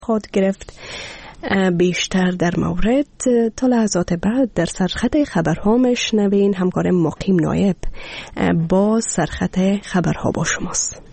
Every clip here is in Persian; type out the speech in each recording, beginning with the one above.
خود گرفت. بیشتر در مورد تا لحظات بعد در سرخط خبرها میشنوین. همکارم مقیم نایب با سرخط خبرها با شماست.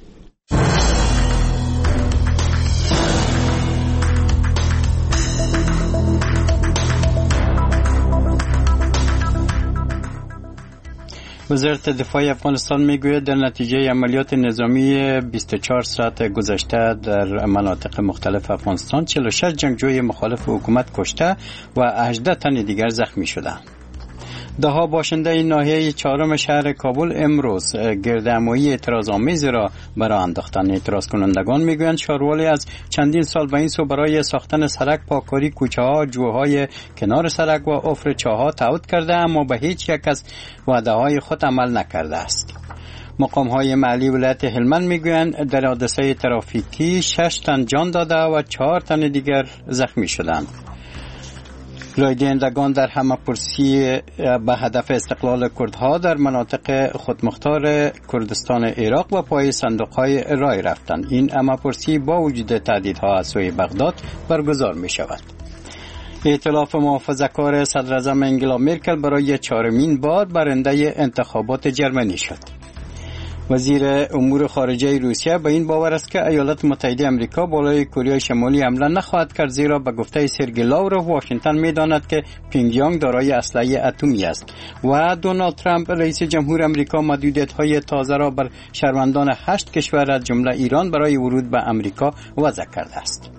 وزارت دفاع افغانستان میگوید در نتیجه عملیات نظامی 24 ساعت گذشته در مناطق مختلف افغانستان 46 جنگجوی مخالف حکومت کشته و 18 تن دیگر زخمی شدند. دهها باشنده ناحیه چهارم شهر کابل امروز گردهمایی اعتراض‌آمیز را برای انداختن. اعتراض کنندگان میگویند شاروالی از چندین سال به این سو برای ساختن سرک، پاککاری کوچه‌ها، جوهای کنار سرک و حفر چاه‌ها تعهد کرده، اما به هیچ یک از وعده‌های خود عمل نکرده است. مقام‌های محلی ولایت هلمند میگویند در حادثه ترافیکی 6 تن جان داده و 4 تن دیگر زخمی شدند. رای دهندگان در همه‌پرسی به هدف استقلال کردها در مناطق خودمختار کردستان عراق و پای صندوق‌های رای رفتند. این همه‌پرسی با وجود تهدیدها از سوی بغداد برگزار می‌شود. ائتلاف محافظه‌کار صدراعظم انگلا مرکل برای 4مین بار برنده انتخابات جرمنی شد. وزیر امور خارجه روسیه به این باور است که ایالات متحده آمریکا بالای کره شمالی حمله نخواهد کرد، زیرا به گفته سرگئی لاوروف واشنگتن می‌داند که پیونگیانگ دارای اسلحه اتمی است و دونالد ترامپ رئیس جمهور آمریکا محدودیت‌های تازه را بر شهروندان 8 کشور از جمله ایران برای ورود به آمریکا وضع کرده است.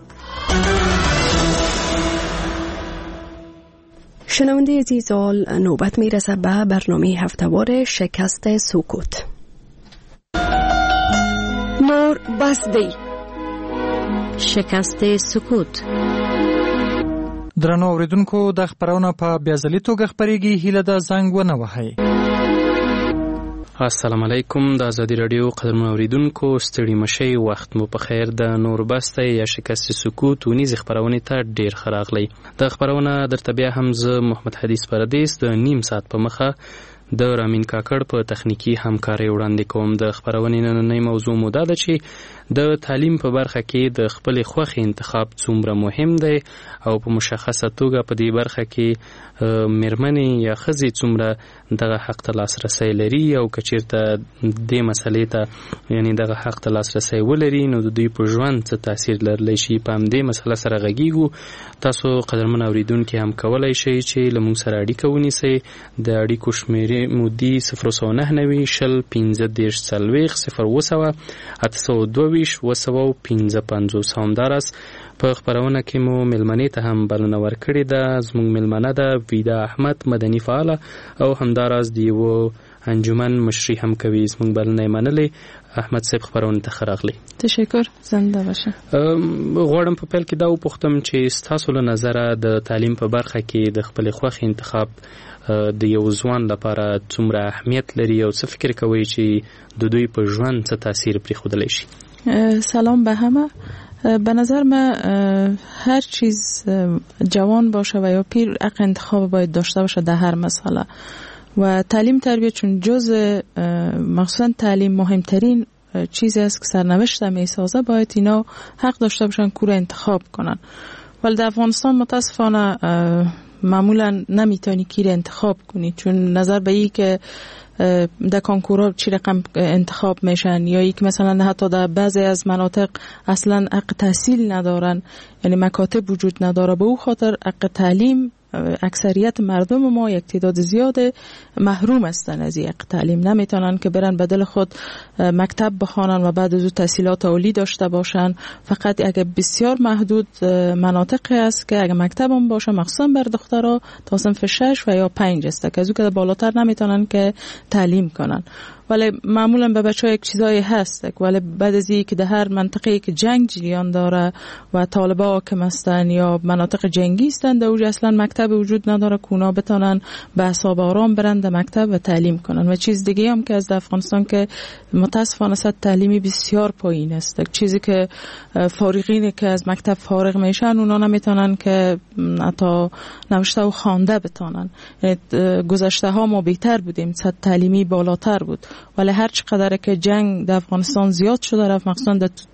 شنونده عزیزان، نوبت میرسه به برنامه هفته‌وار شکست سکوت. نور بسدی شکست سکوت. درنو اوریدونکو د خبرونه په بیازلي توګه خبرېږي. هیله ده زنګ ونه وهئ. السلام علیکم. د ازادي رادیو قدرمن اوریدونکو ستړي مشئ، وخت مو په خیر. د نور بسته یا شکست سکوت ونیز خبرونه ته ډیر خراغلی. د خبرونه درته بیا هم زه محمد حدیث پردیس د نیم ساعت په مخه د رامین کاکړ په تخنیکی همکاري وړاندې کوم. د خبرونې نننۍ موضوع مو دا ده چې د تعلیم په برخه کې د خپل خوښې انتخاب څومره مهم دی او په مشخصه توګه په دې برخه کې مېرمنې یا ښځې څومره دغه حق ته لاسرسی لري او که چېرته دې مسلې ته یعنی دغه حق ته لاسرسی ولري نو د دوی په ژوند څه تاثیر لرلی شي. په همدې مسله سره غږیږو. تاسو قدرمن اوریدونکي هم کولی شئ چې له موږ سره اړیکه ونیسئ. د اړیکو شمېرې مودي 099 شل 15 40 0 822 255 همدارس. په خبرونه کې مو ملمنې ته هم بلنه ورکړې ده. زموږ ملمنه ده ویدا احمد، مدني فعاله او همدارس دیو انجمن مشري هم کوي. زموږ بلنه یې منلې. احمد صاحب خبرونه ته خراغلی. تشکر، زنده باشه. غواړم په پیل کې دا وپوښتم چې ستاسو له نظره د تعلیم په برخه کې د خپل خوښې انتخاب د یو ځوان لپاره څومره اهمیت لري او څه فکر کوئ چې د دوی په ژوند څه تاثیر پرېښودلی شي؟ سلام به همه. به نظر من هر چیز جوان باشه و یا پیر حق انتخاب باید داشته باشه در هر مسئله و تعلیم تربیت چون جزء مخصوصا تعلیم مهمترین چیزی است که سرنوشت می سازه باید اینا حق داشته باشن کور انتخاب کنن. ولی در افغانستان متاسفانه معمولا نمیتونی کیر انتخاب کنی چون نظر به این که در کنکورها چی رقم انتخاب میشن یا یک مثلا حتی در بعضی از مناطق اصلا حق تحصیل ندارن، یعنی مکاتب وجود نداره. به او خاطر حق تعلیم اکثریت مردم ما یک تعداد زیاد محروم هستن از یک تعلیم. نمیتونن که برن بدل خود مکتب بخوانن و بعد از او تحصیلات عالی داشته باشن. فقط اگه بسیار محدود مناطقی است که اگه مکتب هم باشه مخصوصا بر دخترها تا صنف 6 و یا 5 است که از او که بالاتر نمیتونن که تعلیم کنن. ولی معمولا به بچه‌ها یک چیزایی هست، ولی بعد از اینکه در هر منطقه‌ای که جنگ جریان داره و طالبا حاکم هستن یا مناطق جنگی هستن در اونجا اصلا مکتب وجود نداره که اونا بتونن به حساب آرام برن در مکتب و تعلیم کنن. و چیز دیگه هم که از افغانستان که متاسفانه سطح تعلیمی بسیار پایین است. چیزی که فارغینی که از مکتب فارغ میشن اونا نمیتونن که حتی نوشته و خوانده بتونن. گذشته ها ما بهتر بودیم، سطح تعلیمی بالاتر بود، ولی هر چقدر که جنگ در افغانستان زیاد شده رفت، مخصوصا در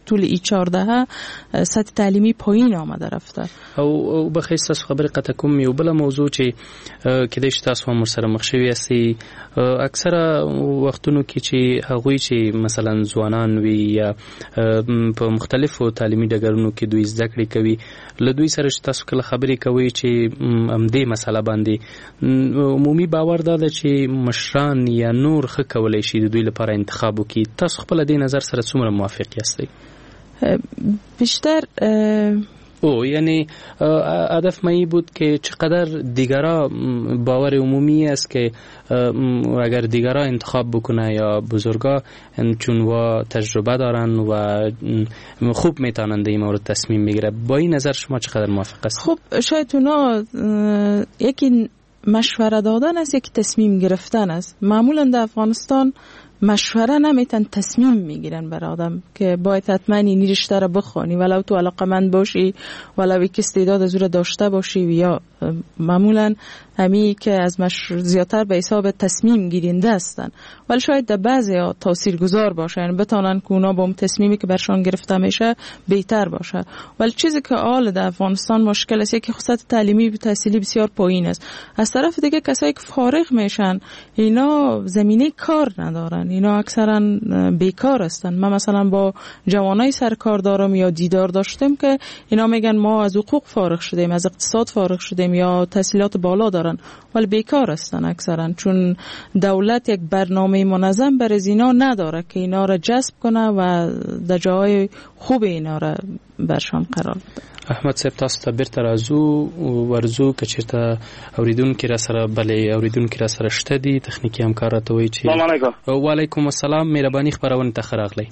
طول ای 14 سطح تعلیمی پایین آمده رفته. او بخیر تاسو خبرې قطع کوم یو بل موضوع چې کېدای شي تاسو هم سره مخ شوي یاستئ اکثره وختونو کې چې هغوی چې مثلا ځوانان وي یا په مختلفو تعلیمي ډګرونو کې دوی زده کړې کوي له دوی سره چې تاسو کله خبرې کوئ چې همدې مسله باندې عمومي باور دا ده چې مشران یا نور ښه کولی شي د دوی لپاره انتخاب وکړي. تاسو خپله دې نظر سره څومره موافق یاستئ؟ بیشتر یعنی هدف من بود که چقدر دیگرها باور عمومی است که اگر دیگرها انتخاب بکنه یا بزرگا چون و تجربه دارن و خوب میتونن در این مورد تصمیم بگیره. با این نظر شما چقدر موافق است؟ خب شاید اونا یکی مشوره دادن است یکی تصمیم گرفتن است. معمولا در افغانستان مشوره نمیتن تصمیم میگیرن بر آدم که باید حتما این رشته را بخوانی ولو تو علاقمند باشی ولو یک استعداد از او داشته باشی یا معمولا همی که از زیادتر به حساب تصمیم گیرنده هستن ولی شاید در بعضی ها تاثیرگذار باشه یعنی بتانن که اونا با اون تصمیمی که برشان گرفته میشه بهتر باشه. ولی چیزی که حال در افغانستان مشکل است که خصوصا تعلیمی و تحصیلی بسیار پایین است. از طرف دیگه کسایی که فارغ میشن اینا زمینه کار ندارن اینا اکثرا بیکار هستن. من مثلا با جوانای سرکار دارم یا دیدار داشتم که اینا میگن ما از حقوق فارغ شدیم از اقتصاد فارغ شدیم یا تحصیلات بالا دارن ولی بیکار هستن اکثرا چون دولت یک برنامه منظم برای اینا نداره که اینا را جذب کنه و در جای خوب اینا را برشان قرار بده. احمد صاحب تاسو ته بیرته راځو ورځو که چېرته اورېدونکي را سره بلې اورېدونکي را سره شته دي تخنیکي همکار راته وایي چې سلام علیکم. وعلیکم السلام. مهرباني خپرونې ته ښه راغلی.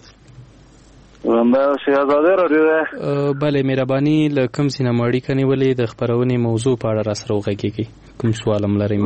شهزاده راډیو ده. بلې مهرباني له کوم ځای نه مو اړیکه نیولې د خپرونې موضوع په اړه را سره وغږېږئ کوم سوال هم لرئ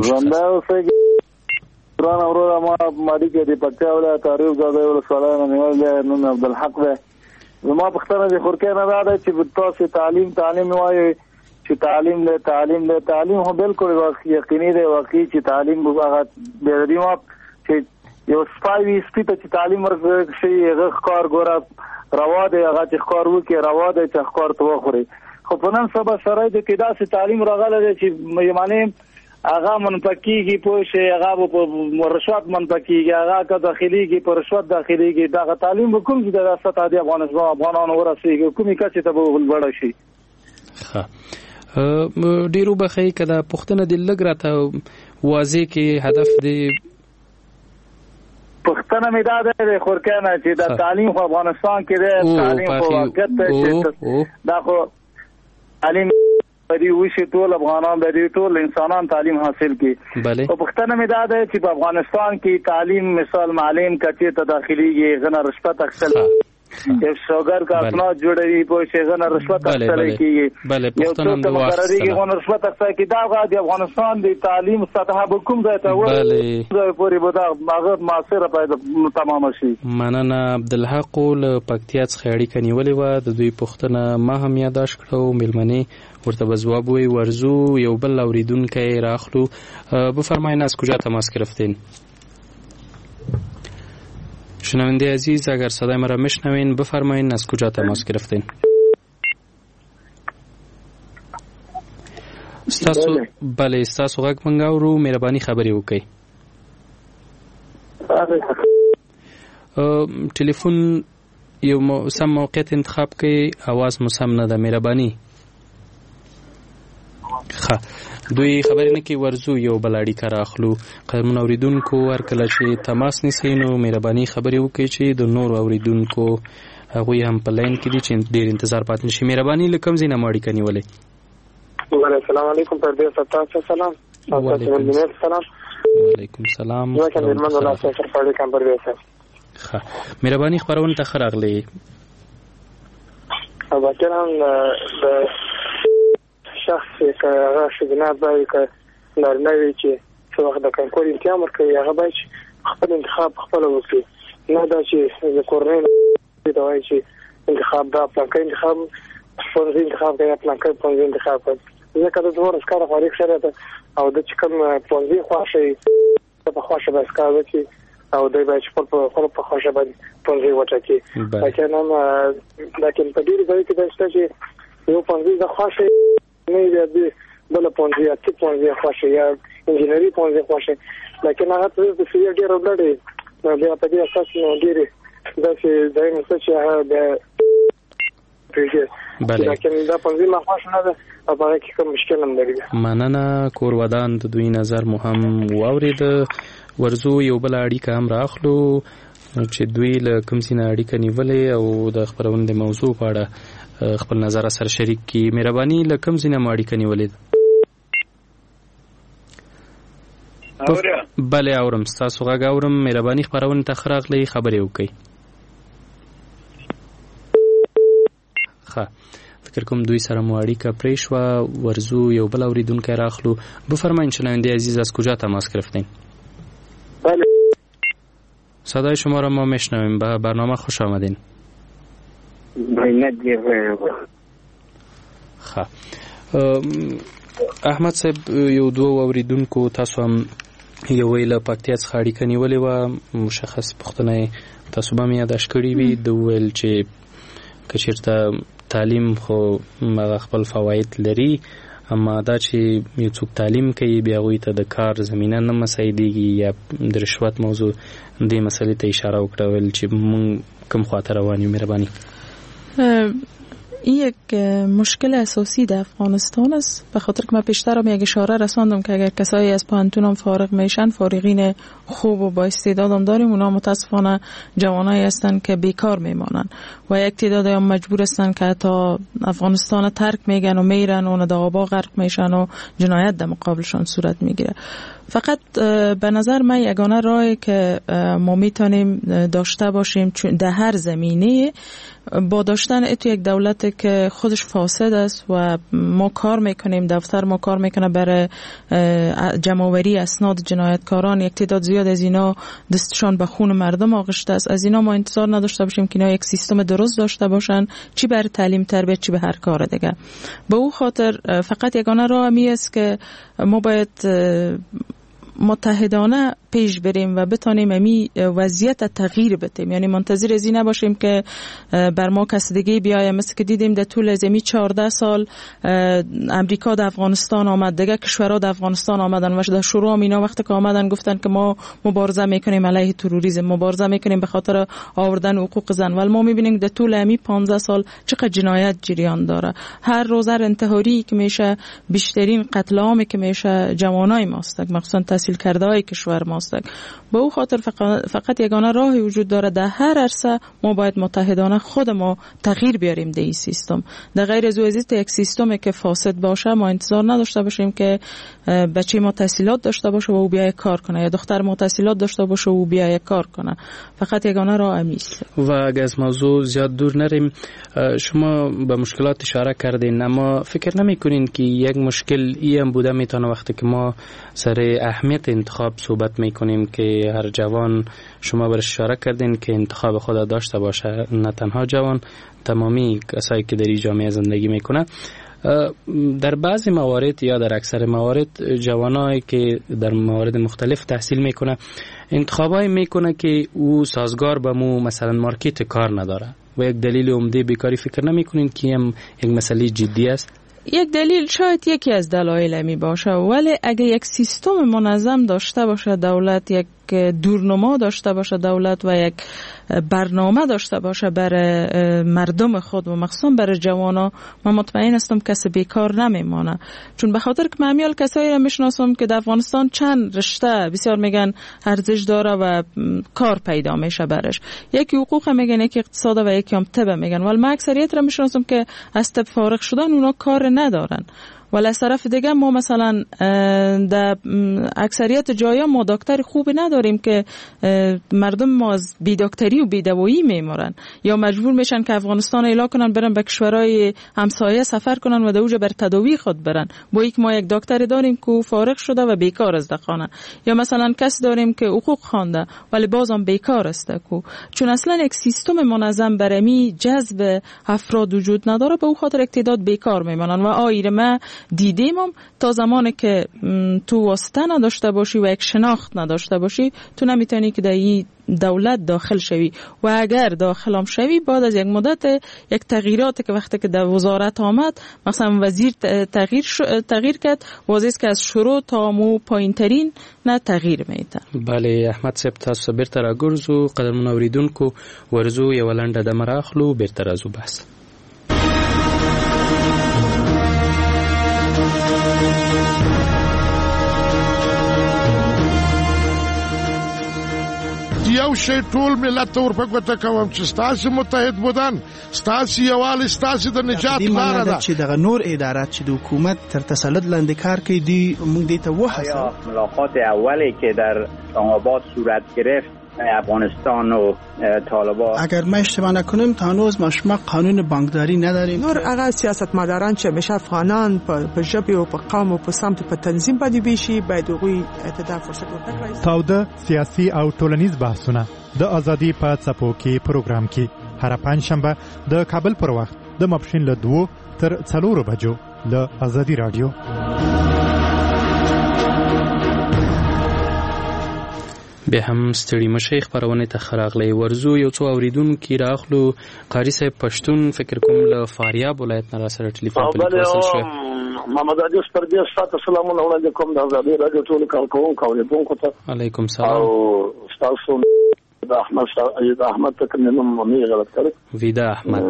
قرآن اورو ما اړیکه د پکتیا ولایت تعریف زاده ولسوالۍ نه نیول دی نوم عبدالحق دی. زما پښتنه د خورکې نه دا ده چې تاسو تعلیم وایي چې تعلیم هو بالکل یقیني دی واقعي چې تعلیم هغه د دې ما چې یو سپایوي سپیته چې تعلیم ورکړي هغه ښکار ګوره روا دی هغه چې ښکار وکړي روا دی چې ښکار ته وخوري. خو په نن سبا شرایط کې داسې تعلیم راغلی دی چې یعنې هغه منطقيږي پوه شي هغه په رشوت منطقيږي هغه که داخليږي په رشوت داخليږي دا تعلیم کوم چې د سطح د افغانانو ورسېږي کومې کچې ته به ولوړ شي. ښه ډیرو بخی که دا پوښتنه د لږ راته واضح کې هدف دی پښتنه مې دا ده خورکنه چې دا تعلیم په افغانستان کې دی تعلیم په واقعیت چې دا خو تعلیم بری وشي ټول افغانان بری ټول انسانان تعلیم حاصل کی. او پښتنه مې دا ده چې په افغانستان کې تعلیم مثال معلم کچې ته داخليږي غنه رشوت اخیستل یو شوګر کا اسناد جوړوي په شي غنه رشوت اخیستل کیږي یو څه مقرري غنه رشوت اخیستل کی دا د افغانستان د تعلیم سطح به کوم ځای ته ورسېږي پورې به دا هغه معاصره پیدا تمام شي. مننه عبدالحق له پکتیا څخه اړیکه نیولې و د دوی پښتنه ما هم یاداش کړو ملمنې ورته به جواب وی ورزو یو بل اوریدونکی راخلو. بفرمایید از کجا تماس گرفتین؟ شنونده عزیز اگر صدای مرا میشنوین بفرمایید از کجا تماس گرفتین؟ بله ستاسو غږ مونږ اورو مهرباني خبرې وکړئ. ټلیفون یو سم موقعیت انتخاب کړئ اواز مو سم نه ده مهرباني. دوی خبرې نه کې ورزو یو بل اړیکه راخلو. قدرمن اوریدونکو ورکله چې تماس نیسئ نو مهرباني خبرې وکړئ چې د نور اوریدونکو هغوی هم په لاین کې دي چې ډېر انتظار پاتې نشي. مهرباني له کوم ځای نه مو اړیکه نیولې؟ السلام علیکم پردیس تاسو سلام. وعلیکم السلام. مهرباني خبرونه ته ښه راغلی. شخص که هغه ښځینه باید که نارینه وي چې څه وخت د کانکور امتحان ورکوي هغه باید خپل انتخاب خپله وکړي نه دا چې د کورنۍ ته وایي چې انتخاب دا پلانکی انتخاب پوهنځي انتخاب کوي یا پلانکی پوهنځي انتخاب کوي ځکه د دوه ورځ کاره فارغ شوی ده او د چې کوم پوهنځي خوښ وي په خوښه به کار وکړي او دوی باید خپل په خوښه باندې پونځي وټاکي لکه په ډېر ځای کې دا شته چې یو پونځي د خوښه نه دی بل پونځي یا چې پونځي خوښه یا انجینری پونځي خوښه لکه هغه د فیر ډېر وړاندې بیا په دې اساس نو ډېر دا چې دایم څه چې هغه بله لکه دا پونځي ما خوښه نه ده او هغه کې کوم مشکل هم لري. مننه کور ودان د دوی نظر مو هم واورید. ورزو یو بل اړیکه هم راخلو چې دوی له کوم څه نه اړیکه نیولې او د خبرونې د موضوع په اړه خپل نظر سره شریک کی. مهرباني له کوم څه نه اړیکه نیولې؟ بله اورم، تاسو غږ اورم. مهرباني خبرونه ته راغلي خبرې وکړئ. ښه فکر کوم دوی سره مو اړیکه پرې شوه. ورزو یو بل اوریدونکی راخلو. بفرمایید شنونده عزیز از کجا تماس گرفتین؟ بله صدای شما را ما میشنویم. به برنامه خوش آمدین. خب احمد صاحب یو دو اوریدونکو تاسو هم یو ویله پکتیا څخه اړیکه نیولې وه. مشخص پوښتنه تاسو به مې یاداش کړي وي. د ویل چې که چېرته تعلیم خو خپل فواید لري، اما دا چې یو څوک تعلیم کوي بیا هغوی ته د کار زمینه نه مساعدېږي یا د رشوت موضوع دې مسئلې ته اشاره وکړه ویل چې مونږ کوم خواته روان یو. مهرباني. این یک مشکل اساسی در افغانستان است، به خاطر که من پیشتر هم یک اشاره رساندم که اگر کسایی از پانتون هم فارغ میشن، فارغین خوب و با استعداد هم داریم، اونا متاسفانه جوانایی هستن که بیکار میمانن و یک تعداد هم مجبور هستن که تا افغانستان ترک میگن و میرن و در آبا غرق میشن و جنایت در مقابلشان صورت میگیره. فقط به نظر من یگانه راهی که ما میتونیم داشته باشیم در هر زمینه با داشتن تو یک دولت که خودش فاسد است و ما کار میکنیم، دفتر ما کار میکنه برای جمع‌آوری اسناد جنایتکاران، یک تعداد زیاد از اینا دستشان به خون مردم آغشته است. از اینا ما انتظار نداشته باشیم که اینا یک سیستم درست داشته باشن، چی برای تعلیم تربیت چی به هر کار دیگه. به او خاطر فقط یگانه راه می است که ما باید متحدانه پیش بریم و بتانیم امی وضعیت تغییر بدیم. یعنی منتظر از این نباشیم که بر ما کس دیگه بیایم. مثل که دیدیم در طول از امی 14 سال امریکا در افغانستان آمد، دیگه کشورها در افغانستان آمدن و در شروع هم اینا وقتی که آمدن گفتن که ما مبارزه میکنیم علیه تروریسم، مبارزه میکنیم به خاطر آوردن حقوق زن، ولی ما میبینیم در طول امی 15 سال چقدر جنایت جریان داره. هر روز هر انتحاری که میشه، بیشترین قتل عامی که میشه جوانای ماست، مخصوصا تحصیل کرده های کشور ماست. به او خاطر فقط یگانه راهی وجود داره، در هر عرصه ما باید متحدانه خود ما تغییر بیاریم در این سیستم. در غیر از وضعیت یک سیستمی که فاسد باشه ما انتظار نداشته باشیم که بچه ما تحصیلات داشته باشه و او بیای کار کنه یا دختر ما تحصیلات داشته باشه و او بیای کار کنه. فقط یگانه راه امیست. و اگه از موضوع زیاد دور نریم، شما به مشکلات اشاره کردین، اما فکر نمی‌کنین که یک مشکل این بوده میتونه وقتی که ما سر اهمیت انتخاب صحبت میکنیم که هر جوان، شما برش اشاره کردین که انتخاب خود داشته باشه، نه تنها جوان، تمامی کسایی که در این جامعه زندگی میکنه. در بعضی موارد یا در اکثر موارد جوانایی که در موارد مختلف تحصیل میکنه انتخابایی میکنه که او سازگار به مو مثلا مارکت کار نداره و یک دلیل عمده بیکاری فکر نمیکنین که هم یک مسئله جدی است؟ یک دلیل شاید یکی از دلایل می باشه، ولی اگه یک سیستم منظم داشته باشه دولت، یک دورنما داشته باشه دولت و یک برنامه داشته باشه برای مردم خود و مخصوصا برای جوانا، من مطمئن هستم کسی بیکار نمیمانه. چون به خاطر که من میال کسایی را میشناسم که در افغانستان چند رشته بسیار میگن ارزش داره و کار پیدا میشه برش، یکی حقوق میگن، یکی اقتصاد و یکی هم طب میگن، ولی من اکثریت را میشناسم که از طب فارغ شدن اونا کار ندارن. ولی از طرف دیگه ما مثلا در اکثریت جایا ما دکتر خوبی نداریم که مردم ما از بی دکتری و بی دوایی میمرن یا مجبور میشن که افغانستان اعلام کنن برن به کشورهای همسایه سفر کنن و دوجه بر تداوی خود برن، با یک ما یک دکتر داریم که فارغ شده و بیکار است در خانه، یا مثلا کس داریم که حقوق خوانده ولی بازم بیکار است کو. چون اصلا یک سیستم منظم برای جذب افراد وجود نداره، به او خاطر تعداد بیکار میمانن و آیره ما دیدیم هم تا زمانی که تو واسطه نداشته باشی و یک شناخت نداشته باشی تو نمیتونی که در این دولت داخل شوی و اگر داخل هم شوی بعد از یک مدت یک تغییراتی که وقتی که در وزارت آمد مثلا وزیر تغییر کرد واضح است که از شروع تا مو پایینترین نه تغییر میده. بله احمد صاحب تاسو بیرته راګرځو قدرمن اوریدونکو ورزو یو لنډه د مراخلو بیرته راځو بس. یو شی ټول ملت ته ورپګوته کوم چې ستاسو متحد بودن ستاسو یووالی ستاسو د نجات لاره ده چې دغه نور ادارات چې د حکومت تر تسلط لاندې کار کوي دی موږ دې ته وهڅوو. ملاقات اولی که در آباد صورت گرفت افغانستان و طالبان اگر ما اشتباه نکنیم تا هنوز ما قانون بانکداری نداریم. نور هغه سیاستمداران چې همیشه افغانان په ژبه او په قوم او په سمت په تنظیم باندې ویشي باید هغوی ته فرصت ورکړي. تاوده سیاسي او ټولنیز بحثونه د ازادي په څپو کې پروګرام کې هر پنځشنبه د کابل پر وخت د ماپښین له 2 تر 4 بجو له ازادي رادیو. بیا هم ستړي مشي خبرونه ته خراغلي ورزو یو څو اوریدونکو راخلو قاری صاحب پښتون فکر کوم له فاریاب ولایت نه را سره ټلیفون په تواصل شو. محمد عادل پردیس تاسو سلام علیکم د ازادي رادیو ټول کارکونکو اوریدونکو ته علیکم سلام. او تاسو د احمد تکنن مې غلط کړ ویدا احمد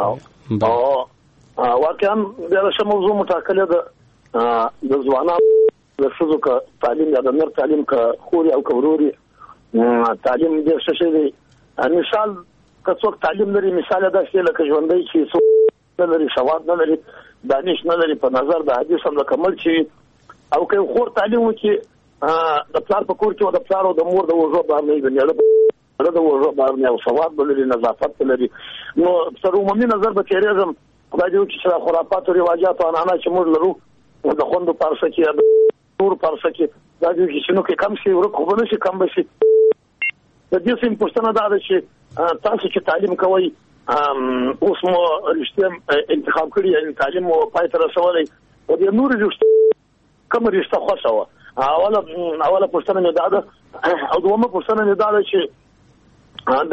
او واقعا دا څه موضوع متأکله ده د ځوانانو د ښځو کا تعلیم یا د نر تعلیم کا خوري او کوروري تعلیم دې څه شي دی مثال که څوک تعلیم لري مثال دا چې لکه ژوندۍ چې څوک نه لري سواد نه لري دانش نه لري په نظر د حدیث هم کمل شي او که خور تعلیم وکړي د پلار په کور کې او د پلار او د مور د وژو باندې غنیاله د وژو باندې او سواد لري نظافت لري نو تر عمومي نظر به تیریزم خدای دې چې خرافات او رواجات او عنعنات چې موږ لرو د خوندو پارسه کې نور پارسه کې دا چې شنو کې کم شي ورکو خو نشي کم بشي د دې سیم پښتنه دا ده چې تاسو چې تعلیم کوئ اوس مو رښتیا انتخاب کړی یعنی تعلیم مو پای ته رسولای او د نور رښتیا کوم رښتیا خوښه اوله پښتنه مې دا ده او دومره پښتنه مې دا ده چې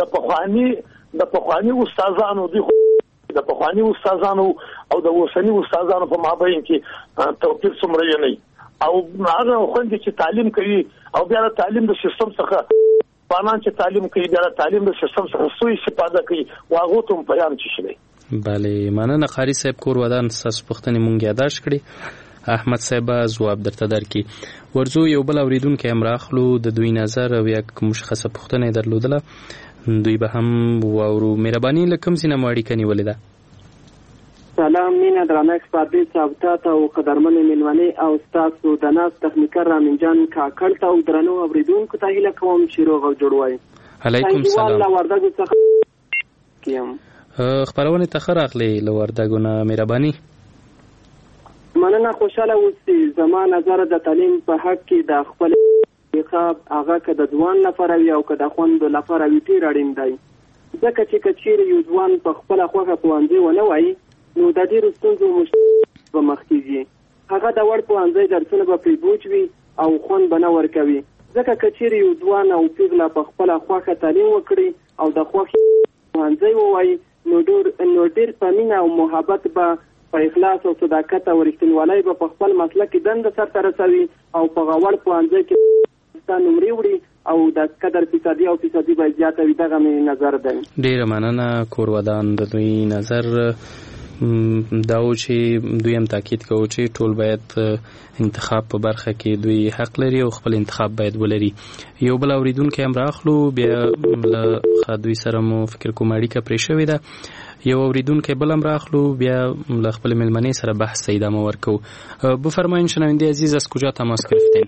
د پخوانی استادانو د پخوانی استادانو او د اوسنی استادانو په مابین کې توپیر څومره نه او هغه خوندې چې تعلیم کوي او بیا تعلیم د سیستم څخه پانان چې تعلیم کوي بیا تعلیم د سیستم څخه سوء استفاده کوي واغه ته بیان شي. بله مننه قاری صاحب کور ودان ساس پختنی مونږ یاداش کړی احمد صاحب جواب درته درکې ورزو یو بل اوریدونکو امراخلو د دوی نظر او یک مشخصه پختنه درلودله دوی به هم وورو مهرباني لکم سینه ماړی کني ولیدا. سلام مینا درنښت پاتې ثابتات او قدرمن ملمنه او تاسو د ناس تخنیکر رامین جان کاکړ ته او درنو اوریدونکو ته هیله کوم چې روغ او جوړ وای. علیکم سلام. الله وردګو څخه کیم خبرونه تخراغلی لوردګونه مهرباني. مننه خوشاله اوسئ. زما نظر د تعلیم په حق کې د خپل انتخاب هغه که د ځوان لپاره وي او که د خوند لپاره وي ډیر اړین دی ځکه چې کچیر یو ځوان په خپل خوخه پوانځي ونه وای نو د ډیرو ستونزو مشکل به مخ کیږي هغه د وړ پوانځي درسونه به پری بوج وي او خوند به نه ورکوي ځکه کچیر یو ځوان او پیغله په خپل خوخه تعلیم وکړي او د خوخه پوانځي وای نو ډیر په مینه او محبت به په اخلاص او صداقت او رښتینولۍ به په خپل مسلک دند سره رسوي او په غوړ پوانځي کې ستاسو نمرې وړي او د قدر فیصدي او فیصدي به زیاته وي دغه می نظر دی. ډیر مننه کور ودان د دوی نظر داو چې دوی هم تاکید کوي چې ټول باید انتخاب په برخه کې دوی حق لري او خپل انتخاب باید ولري. یو بل اوریدونکو هم راخلو بیا له دوی سره مو فکر کوم اړیکه پرې شوې ده یو اوریدونکو بل هم راخلو بیا له خپل ملمنې سره بحث ادامه ورکو. بفرمایین شنونده عزیز از کجا تماس گرفتین؟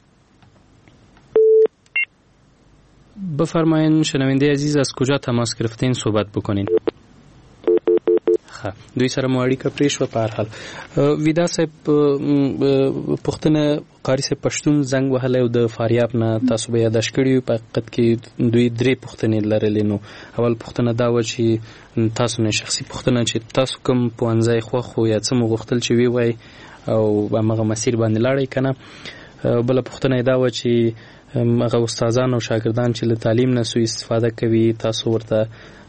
بفرمایین شنونده عزیز از کجا تماس گرفتین صحبت بکنین. دوی سره مو اړیکه پرې شوه. په هر حال ویدا صاحب پښتنه قاری صاحب پښتون زنګ وهلی او د فاریاب نه تاسو به یاداش کړي په حقیقت کې دوی 3 پښتنې لرلې نو اول پښتنه دا و چې تاسو نه شخصي پښتنه چې تاسو کوم پوانځای خوښ یا څه مو غوښتل چې وی وای او هغه مسیر باندې لاړی کنه. بل پوښتنه دا و چې هغه استادان او شاګردان چې له تعلیم نه سوء استفاده کوي، تاسو ورته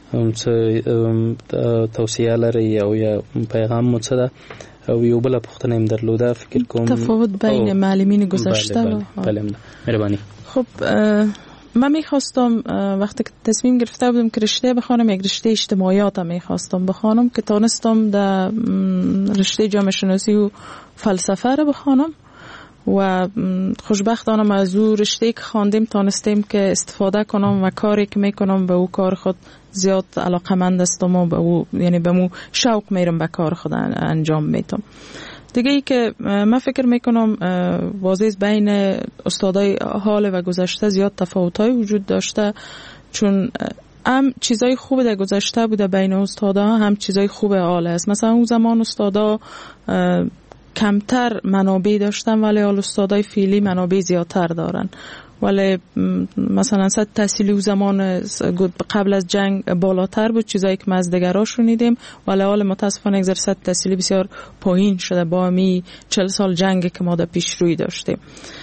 څه توصیه لرئ او یا پیغام مو څه ده؟ او یو بل پوښتنه هم درلوده، فکر کوم تفاوت بین معلمین گذشته. بله مهربانی. خب من میخواستم وقتی که تصمیم گرفته بودم که رشته بخوانم، یک رشته اجتماعیات میخواستم بخوانم که تانستم در رشته جامعه شناسی و فلسفه رو بخوانم و خوشبختانم از او رشته که خواندیم تانستیم که استفاده کنم و کاری که میکنم به او کار خود زیاد علاقمند هستم و به او یعنی به مو شوق میرم به کار خود انجام میدم. دیگه ای که من فکر میکنم واضح بین استادای حال و گذشته زیاد تفاوت‌های وجود داشته، چون هم چیزای خوب در گذشته بوده بین استادا، هم چیزای خوب حال است. مثلا اون زمان استادا کمتر منابع داشتن ولی حال استادای فعلی منابع زیادتر دارن. ولی مثلا سطح تحصیلی و زمان قبل از جنگ بالاتر بود، چیزایی که ما از دیگرها شنیدیم، ولی حال متاسفانه یک سطح تحصیلی بسیار پایین شده با همی 40 سال جنگ که ما در پیش روی داشتیم.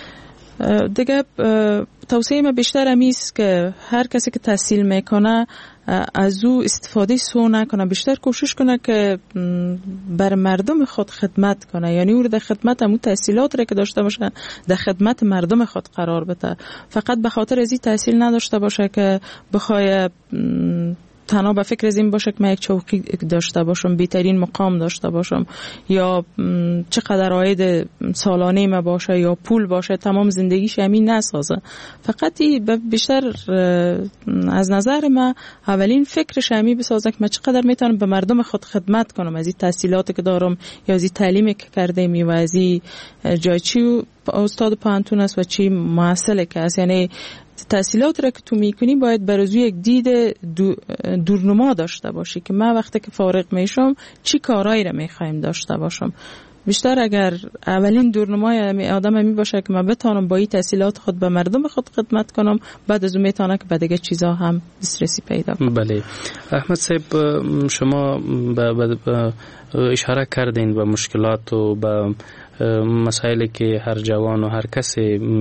دیگه توصیه من بیشتر همیست که هر کسی که تحصیل میکنه از او استفاده سو نکنه، بیشتر کوشش کنه که بر مردم خود خدمت کنه، یعنی او در خدمت همون تحصیلات را که داشته باشه در خدمت مردم خود قرار بده. فقط به خاطر از این تحصیل نداشته باشه که بخوای تنها به فکر از این باشه که من یک چوکی داشته باشم، بهترین مقام داشته باشم یا چقدر عاید سالانه ما باشه یا پول باشه، تمام زندگیش همین نسازه. فقط بیشتر از نظر من اولین فکرش همین بسازه که من چقدر میتونم به مردم خود خدمت کنم از این تحصیلاتی که دارم یا از این تعلیمی که کردم و از این جای چی استاد پانتون است و چی محصله که است. یعنی تحصیلات را که تو میکنی باید برای یک دید دورنما داشته باشی که من وقتی که فارغ میشم چی کارایی را میخوایم داشته باشم. بیشتر اگر اولین دورنمای آدم همی باشه که من بتانم با این تحصیلات خود به مردم خود خدمت کنم، بعد از اون میتونه که به دیگه چیزا هم دسترسی پیدا کنم. بله احمد صاحب، شما اشاره کردین به مشکلات و به مسائلی که هر جوان و هر کس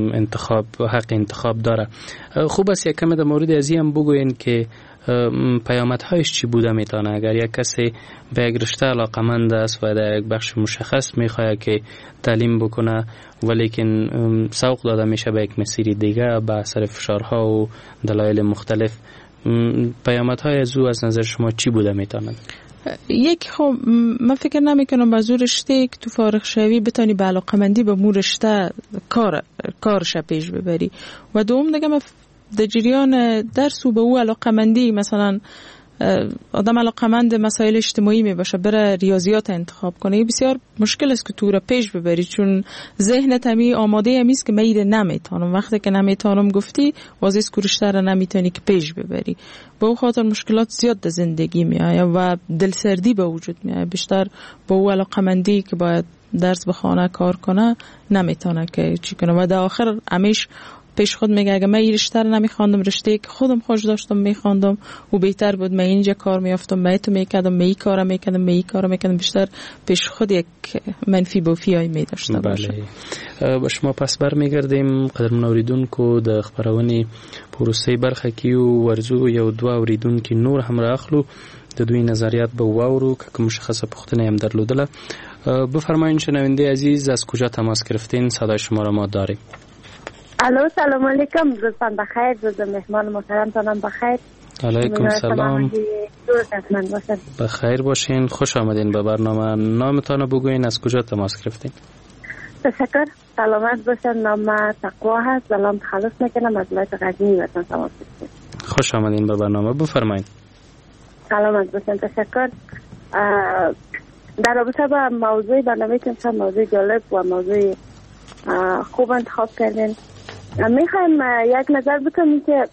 حق انتخاب داره. خوب است یک کمی در مورد ازی هم بگوین که پیامدهایش چی بوده میتونه اگر یک کسی به یک رشته علاقمند است و در یک بخش مشخص میخواد که تعلیم بکنه ولیکن سوق داده میشه به یک مسیر دیگه به اثر فشارها و دلایل مختلف، پیامدهای از او از نظر شما چی بوده میتونه؟ یک خب من فکر نمی کنم با زور رشته که تو فارغ شوی بتانی به علاقمندی به مو رشته کارش پیش ببری و دوم دیگه در جریان درس و به او علاقمندی، مثلا آدم علاقمند مسائل اجتماعی می باشه بره ریاضیات انتخاب کنه، بسیار مشکل است که تو را پیش ببری چون ذهنت همی آماده همیست که میره نمیتونم. وقتی که نمیتونم گفتی واضح رشته را نمیتونی که پیش ببری. با او خاطر مشکلات زیاد در زندگی می آید و دلسردی به وجود می آید. بیشتر با او علاقمندی که باید درس بخونه کار کنه نمیتونه که چی کنه و در آخر همیش پیش خود میگه اگه من این رشته رو نمیخواندم، رشته که خودم خوش داشتم میخواندم و بهتر بود من اینجا کار میافتم، من تو میکردم، من این کارو میکردم، من این کارو میکردم، بیشتر پیش خود یک منفی بوفیای میداشته باشه. با شما پس برمیگردیم قدرمن اوریدونکو د خبرونې پروسې برخه کې ورزو یو دوه اوریدونکو نور هم راخلو د دوی نظریات به واورو که کوم مشخصه پوښتنه هم درلودله. بفرمایید شنونده عزیز از کجا تماس گرفتین؟ صدای شما را ما داریم. الو سلام علیکم، روزتان بخیر، روز مهمان محترمتانم بخیر. علیکم سلام، بخیر باشین، خوش آمدین به برنامه. نامتان بگوین، از کجا تماس گرفتین؟ تشکر، سلامت باشن. نام تقوا هست، سلام تخلص میکنم از ولایت غزنی وطن تماس گرفتین. خوش آمدین به برنامه، بفرمایید. سلامت باشن، تشکر. در رابطه با موضوع برنامه که موضوع جالب و موضوع خوب انتخاب کردین، میخوایم یک نظر بکنیم که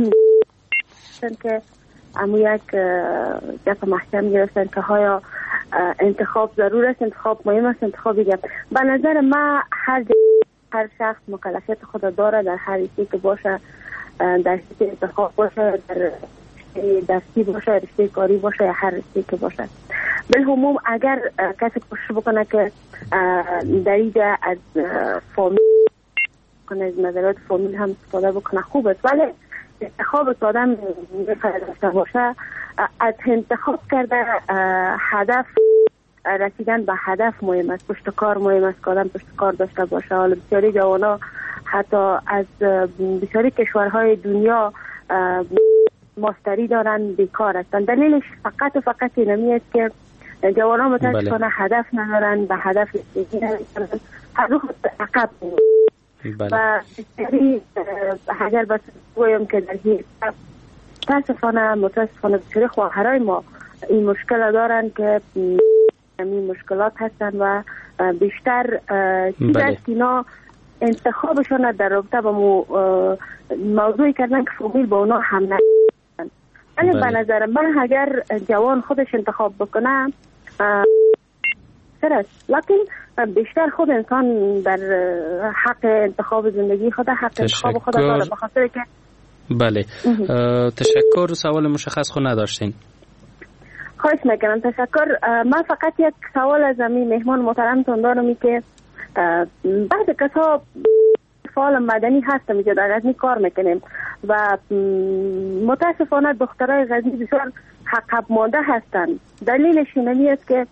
امو یک گپ محکم گرفتن که های انتخاب ضرور است، انتخاب مهم است، انتخاب دیگه. به نظر من هر شخص مکلفیت خود داره در هر چیزی که باشه، در چیزی انتخاب باشه، در رشته دستی باشه، رشته کاری باشه یا هر رشته که باشه. بالعموم اگر کسی کوشش بکنه که در اینجا از فامیل کنه، از نظریات فامیل هم استفاده بکنه خوب است، ولی انتخاب آدم داشته باشه، از انتخاب کرده هدف رسیدن به هدف مهم است، پشتکار مهم است که آدم پشتکار داشته باشه. حالا بسیاری جوانا حتی از بسیاری کشورهای دنیا ماستری دارن، بیکار هستن. دلیلش فقط و فقط اینمی است که جوانا متاسفانه هدف ندارن، به هدف رسیدگی نمی‌کنن، هر روز عقب و بسیاری اگر بس گویم که در این متاسفانه بسیاری خواهرای ما این مشکل دارن که این مشکلات هستن و بیشتر چیز است که اینا انتخابشون در رابطه با موضوعی کردن که فامیل با اونا هم نکنن. ولی به نظر من اگر جوان خودش انتخاب بکنه سرست، لیکن بیشتر خود انسان در حق انتخاب زندگی خود، حق انتخاب خود داره، بخاطر که بله. تشکر. سوال مشخص خود نداشتین؟ خواهش میکنم. تشکر. من فقط یک سوال از این مهمان محترمتون دارم که بعض کسا فعال مدنی هستم اینجا در غزنی کار میکنیم و متاسفانه دخترای غزنی بسیار عقب مانده هستن. دلیلش اینمی است که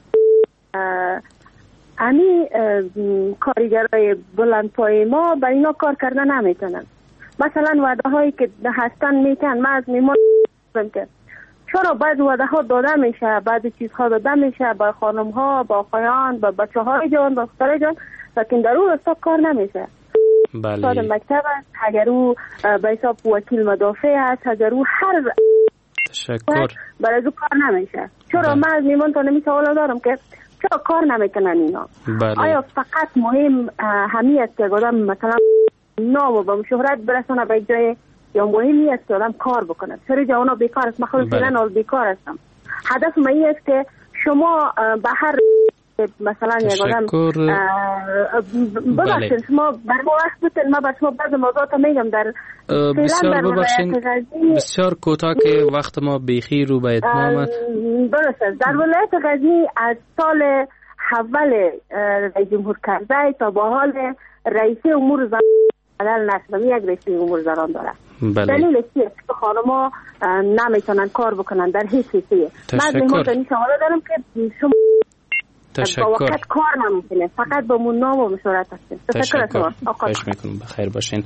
امی کارگرای بلندپای ما برای اینا کار کردن نمیتونن. مثلا وعده هایی که هستن میتن، من از میمان که چرا بعض وعده ها داده میشه، بعض چیزها داده میشه با خانم ها، با آقایان، با بچه های جان، با دخترای جان، لیکن در اون راستا کار نمیشه. بله. استاد مکتب است، اگر او به حساب وکیل مدافع است، اگر او هر تشکر برای او کار نمیشه. چرا من از میمان تا نمی سوال دارم که چرا کار نمیکنن اینا؟ بله. آیا فقط مهم همیت که آدم مثلا نام و به شهرت برسانه به جای، یا مهمی است که آدم کار بکنه؟ چرا جوانا بیکار است؟ من خود فعلا بیکار هستم. هدف من این است که شما به هر مثلا یک آدم ببخشید شما بر ما وقت بتن، من بر شما بعض موضوعات میگم در بسیار ببخشید بسیار کوتاه که وقت ما بیخی رو به اتمام. درست است. در ولایت غزنی از سال اول رئیس جمهور کرزی تا به حال رئیس امور زنان بدل نشده، یک رئیس امور زنان داره. بله. دلیل چیه که خانم‌ها نمیتونن کار بکنن در هیچ چیزی؟ من این سوال دارم که شما تشکر. با وقت کار نمیکنه، فقط با من نام و مشورت هستیم. تشکر. خواهش میکنم. بخیر باشین.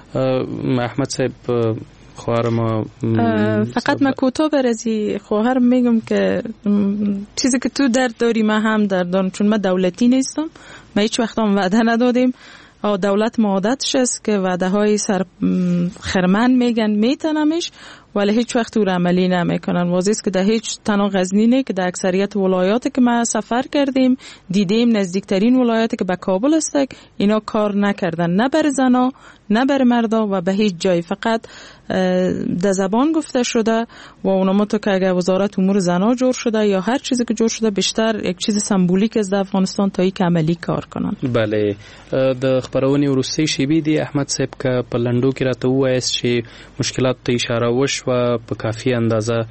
احمد صاحب خواهر ما فقط من کوتاه برزی خواهر میگم که چیزی که تو درد داری من هم درد دارم، چون من دولتی نیستم، ما هیچ وقت هم وعده ندادیم. دولت عادتش است که وعده های سر خرمن میگن میتنمش، ولی هیچ وقت او عملی نمیکنن. واضح است که در هیچ تنها غزنی نه که در اکثریت ولایاتی که ما سفر کردیم دیدیم، نزدیکترین ولایاتی که به کابل است اینا کار نکردن، نه بر زنا نه بر مردا و به هیچ جای، فقط در زبان گفته شده و اونما تو که اگر وزارت امور زنا جور شده یا هر چیزی که جور شده بیشتر یک چیز سمبولیک از افغانستان تا یک عملی کار کنن. بله. د خبرونې وروستۍ شیبې دی احمد صاحب که په لنډو کې راته ووایاست چې مشکلات ته اشاره وشوه په کافي اندازه،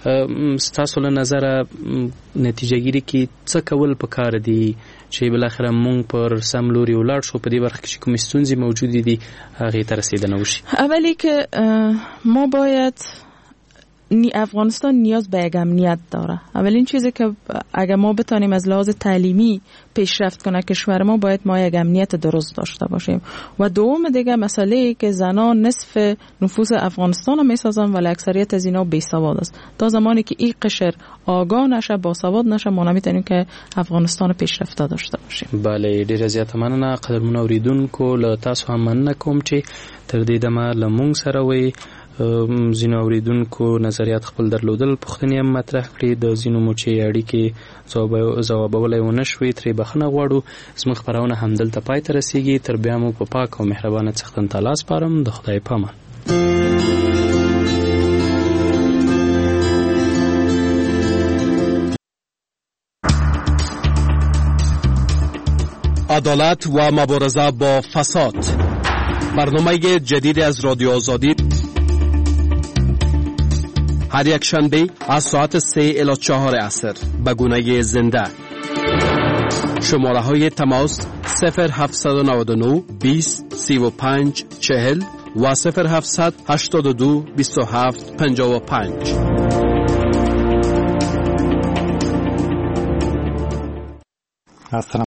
ستاسو له نظره نتیجه ګیري کې څه کول پکار دي چې بالاخره مونږ پر سم لوري ولاړ شو، په دې برخه کې چې کومې ستونزې موجودې دي هغې ته رسیدنه وشي؟ اولی که ما باید افغانستان نیاز به یک امنیت داره. اولین چیزی که اگر ما بتانیم از لحاظ تعلیمی پیشرفت کنه کشور ما، باید ما یک امنیت درست داشته باشیم. و دوم دیگه مسئله که زنان نصف نفوس افغانستان رو میسازن ولی اکثریت از اینا بیسواد است. تا زمانی که این قشر آگاه نشه، باسواد نشه، ما نمیتونیم که افغانستان پیشرفته داشته باشیم. بله، ډیره زیاته مننه. قدرمن اوریدونکو له تاسو هم مننه کوم چې تر دې دمه له مونږ سره وئ. ځینو اوریدونکو نظریات خپل درلودل، پوښتنې هم مطرح کړې، د ځینو مو چې اړیکې ځوابولی ونه شوې ترې بخښنه غواړو. زموږ خپرونه همدلته پای ته رسیږي. تر بیا مو په پاک او مهربانه څښتن ته لاس سپارم. د خدای په امان. عدالت و مبارزه با فساد، برنامه جدید از رادیو آزادی هر یک شنبه از ساعت 3 الی 4 عصر به گونه زنده. شماره های تماس 0799 20 35 40 و 0700 82 27 55. السلام